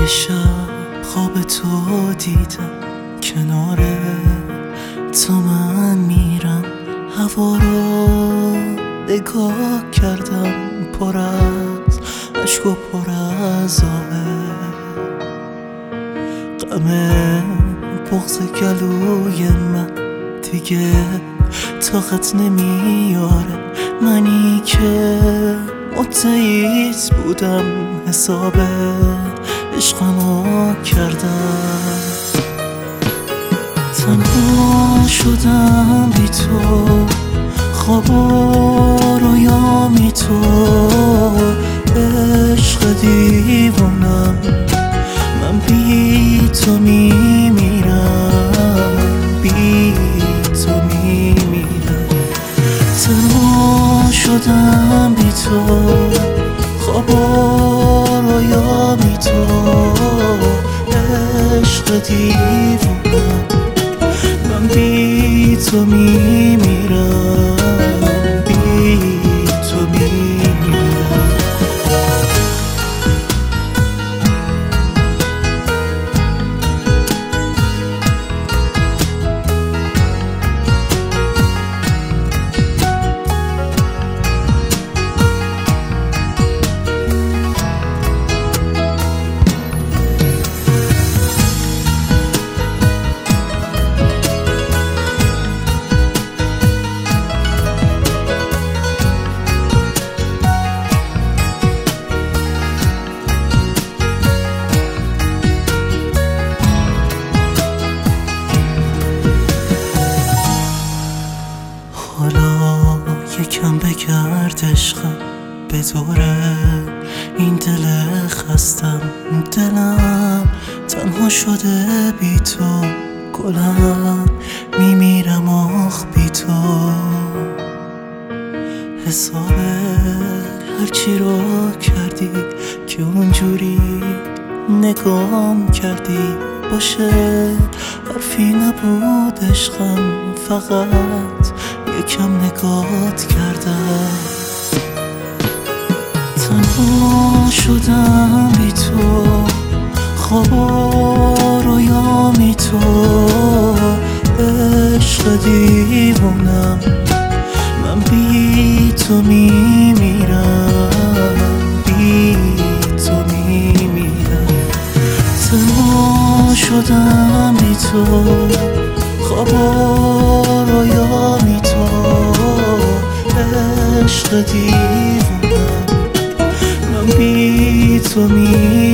یه شب خواب تو دیدم کنار تو من میرم، هوا رو نگاه کردم پر از عشق و پر از آه، غم بغض گلوی من دیگه طاقت نمیاره. منی که متعیس بودم حساب عشقمو کردم، تنها شدم بی تو، خواب و رویامی تو، عشق دیوونم من بی تو میمیرم، بی تو میمیرم. تنها شدم بی تو، خواب و رویامی تو، عشق دیوونم من بی تو میمیرم، بی تو میمیرم. حالا یکم بگرد عشقم به دوره این دل خستم، دلم تنها شده بی تو، گلم میمیرم آخ بی تو. حساب هرچی رو کردی که اونجوری نگام کردی، باشه حرفی نبود عشقم، فقط یکم نگات کردم. تنها شدم بی تو، خواب و رویامی تو، عشق دیوونم من بی تو میمیرم، بی تو میمیرم. تنها شدم بی تو، خواب و رویامی تو، عشق دیوونم من بی تو میمیرم.